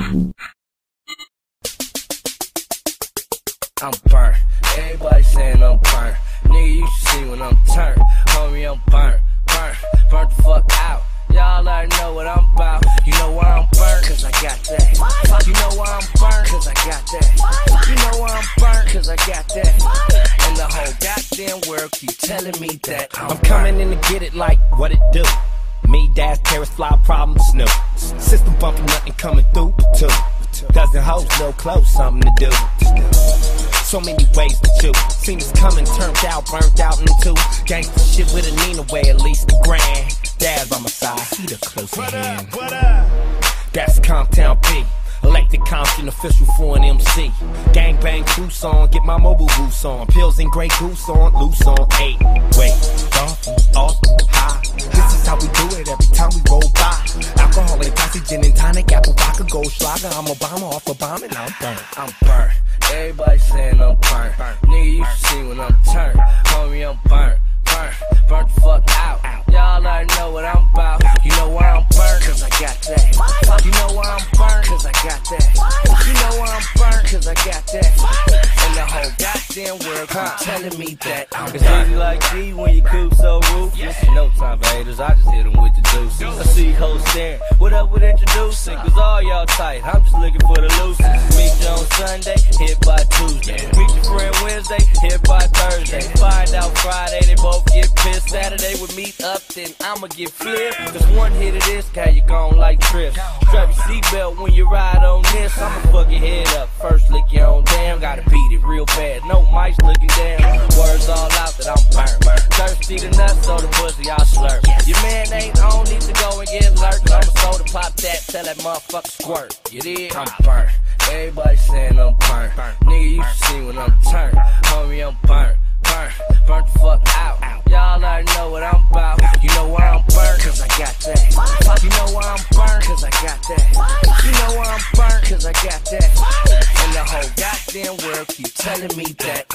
I'm burnt. Everybody saying I'm burnt. Nigga, you should see when I'm turned. Homie, I'm burnt. Burnt the fuck out. Y'all already know what I'm about. You know why I'm burnt? Cause I got that. You know why I'm burnt? Cause I got that. You know why I'm burnt? Cause I got that. And the whole goddamn world keep telling me that I'm coming in to get it like what it do. Me, Dash, Paris, Fly, Problem, Snoop. System bumping, nothing coming through, too. Dozen hoes, no clothes, something to do. So many ways to choose. Seen this coming, turned out, burnt out into gangsta shit with a Nina way, at least a grand. Daz on my side, he the closer hand. That's Comptown P. Elected Compton official for an MC. Gang bang crew song, get my mobile boots on. Pills and Grey Goose on, loose on 8. Wait, off, high. This is how we do it every time we roll by. Alcoholic, posse, gin and tonic, apple vodka, gold schlager. I'm Obama off a bomb and I'm burnt. I'm burnt. Everybody saying I'm burnt. Nigga, you should see when I'm turned. Homie, I'm burnt. Burnt the fuck out. Y'all already know what I'm about. You know why I'm burnt? Cause I got that. You know why I'm burnt? Cause I got that. You know why I'm burnt? Cause I got that. And the whole goddamn world keep telling me that I'm It's easy like G when you cool so ruthless. No time for haters, I just hit them with the deuces. I see hoes staring, what up with introducing? Cause all y'all tight, I'm just looking for the loosest. Meet you on Sunday, hit by Tuesday. Meet your friend Wednesday, hit by Thursday. Find out Friday, they both get pissed. Saturday we meet up, then I'ma get flipped. Cause one hit of this, how you gon' like trips. Strap your seatbelt when you ride on this. I'ma fuck your head up, first lick your own damn. Gotta beat it real bad, no mics looking down. Words all out that I'm burnt. Thirsty to nuts, so the pussy I slurp. Your man ain't on, need to go and get alert. I'ma soda pop that, tell that motherfucker squirt. You dig? I'm burnt. Everybody saying I'm burnt. Nigga, you should see when I'm turned. Homie, I'm burnt. Burnt the fuck out. Y'all already know what I'm about. You know why I'm burnt? Cause I got that. You know why I'm burnt? Cause I got that. You know why I'm burnt? Cause I got that. And the whole goddamn world keep telling me that